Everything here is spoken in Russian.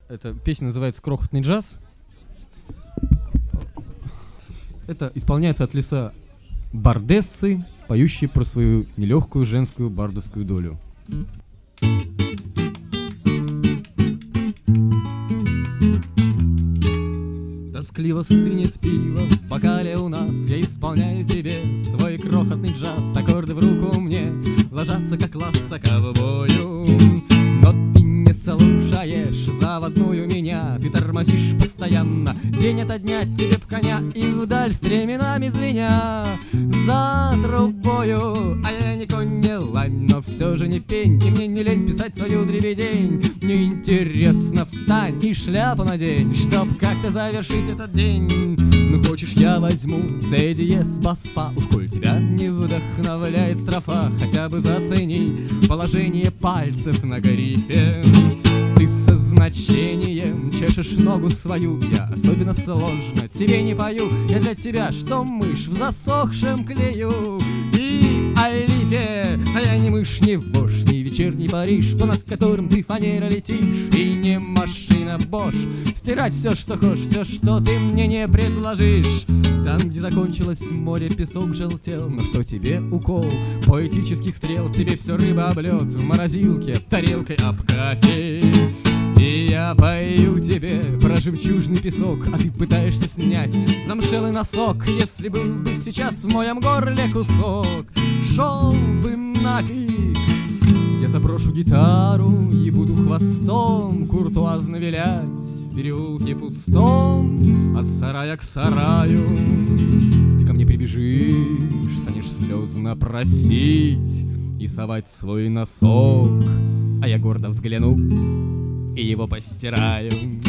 Эта песня называется «Крохотный джаз». Это исполняется от лица бардессы, поющие про свою нелегкую женскую бардовскую долю. Тоскливо стынет пиво в бокале у нас. Я исполняю тебе свой крохотный джаз. Аккорды в руку мне ложатся, как ласса ковбою. Но ты не слушаешь заводную меня. Ты тормозишь постоянно, день ото дня тебе б коня. И вдаль стременами звеня за трубою. А я не конь, не лань, но все же не пень. И мне не лень писать свою дребедень. Мне интересно, встань и шляпу надень, чтоб как-то завершить этот день. Ну хочешь, я возьму C диез бас фа. Уж коль тебя не вдохновляет строфа, хотя бы зацени положение пальцев на грифе. Ты со значением чешешь ногу свою. Я особенно сложно тебе не пою. Я для тебя, что мышь в засохшем клею и олифе. А я не мышь, не вошь, не вечерний Париж, понад которым ты фанера летишь. И не машина Бош стирать все, что хочешь, все, что ты мне не предложишь. Там, где закончилось море, песок желтел. Но что тебе укол поэтических стрел? Тебе все рыба об лед в морозилке, тарелкой об кофе. И я пою тебе про жемчужный песок, а ты пытаешься снять замшелый носок. Если был бы сейчас в моем горле кусок, шел бы нафиг. Я заброшу гитару и буду хвостом куртуазно вилять в переулке пустом от сарая к сараю. Ты ко мне прибежишь, станешь слезно просить и совать свой носок, а я гордо взгляну и его постираю.